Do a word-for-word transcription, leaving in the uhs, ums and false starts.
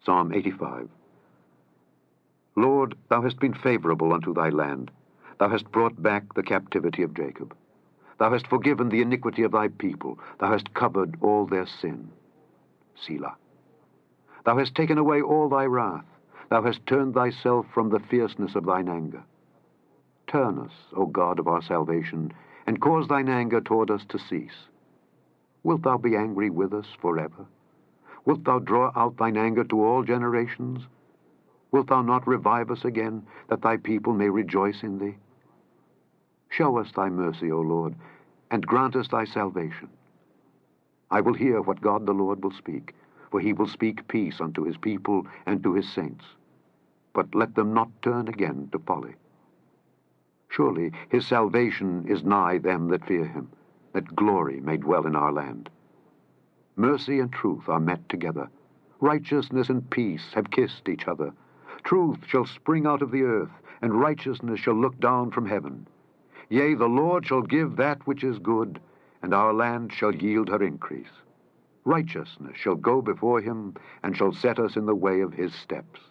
Psalm eighty-five. Lord, thou hast been favorable unto thy land. Thou hast brought back the captivity of Jacob. Thou hast forgiven the iniquity of thy people. Thou hast covered all their sin. Selah. Thou hast taken away all thy wrath. Thou hast turned thyself from the fierceness of thine anger. Turn us, O God of our salvation, and cause thine anger toward us to cease. Wilt thou be angry with us forever? Wilt thou draw out thine anger to all generations? Wilt thou not revive us again, that thy people may rejoice in thee? Show us thy mercy, O Lord, and grant us thy salvation. I will hear what God the Lord will speak, for he will speak peace unto his people and to his saints. But let them not turn again to folly. Surely his salvation is nigh them that fear him, that glory may dwell in our land. Mercy and truth are met together. Righteousness and peace have kissed each other. Truth shall spring out of the earth, and righteousness shall look down from heaven. Yea, the Lord shall give that which is good, and our land shall yield her increase. Righteousness shall go before him, and shall set us in the way of his steps.